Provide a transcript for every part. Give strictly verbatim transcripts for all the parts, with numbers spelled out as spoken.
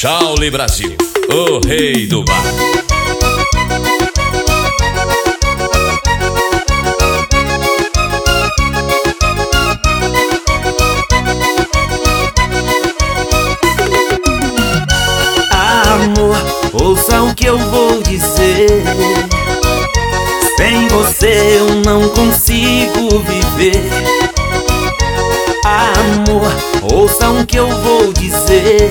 Shaoli Brasil, o rei do bar. Amor, ouça o que eu vou dizer. Sem você eu não consigo viver. Amor, ouça o que eu vou dizer.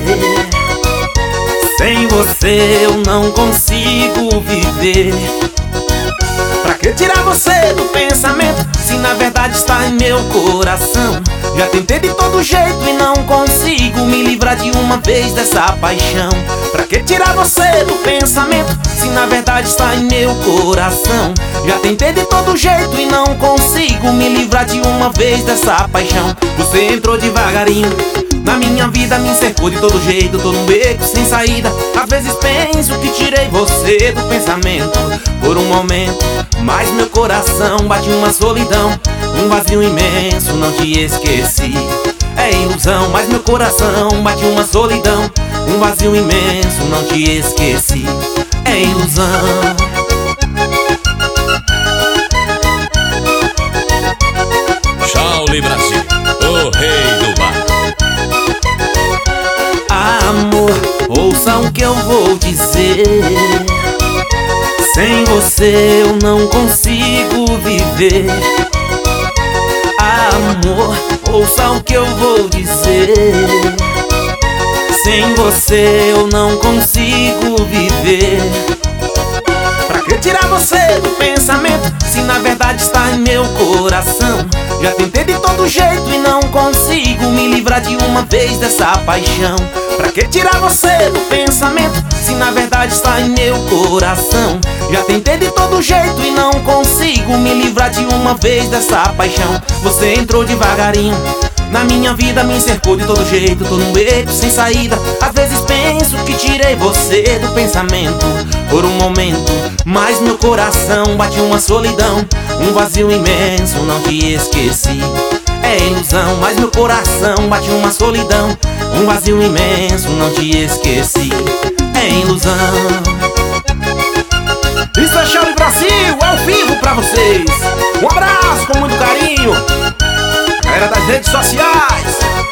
Sem você eu não consigo viver. Pra que tirar você do pensamento, se na verdade está em meu coração? Já tentei de todo jeito e não consigo me livrar de uma vez dessa paixão. Pra que tirar você do pensamento, se na verdade está em meu coração? Já tentei de todo jeito e não consigo me livrar de uma vez dessa paixão. Você entrou devagarinho na minha vida, me cercou de todo jeito, tô num beco sem saída. Às vezes penso que tirei você do pensamento por um momento, mas meu coração bate uma solidão, um vazio imenso, não te esqueci. É ilusão, mas meu coração bate uma solidão, um vazio imenso, não te esqueci. É ilusão. Shaoli Brasil, o rei do bar. Amor, ouça o que eu vou dizer. Sem você eu não consigo viver. Amor, ouça o que eu vou dizer. Sem você eu não consigo viver. Pra que tirar você do pensamento, se na verdade está em meu coração? Já tentei de todo jeito e não consigo me livrar de uma vez dessa paixão. Pra que tirar você do pensamento, se na verdade está em meu coração? Já tentei de todo jeito e não consigo me livrar de uma vez dessa paixão. Você entrou devagarinho na minha vida, me cercou de todo jeito, tô num beco sem saída. Às vezes penso que tirei você do pensamento por um momento, mas meu coração bate uma solidão, um vazio imenso, não te esqueci. É ilusão, mas meu coração bate uma solidão, um vazio imenso, não te esqueci. É ilusão. Isso é Shaoli Brasil, ao vivo pra vocês. Um abraço com muito carinho, galera das redes sociais.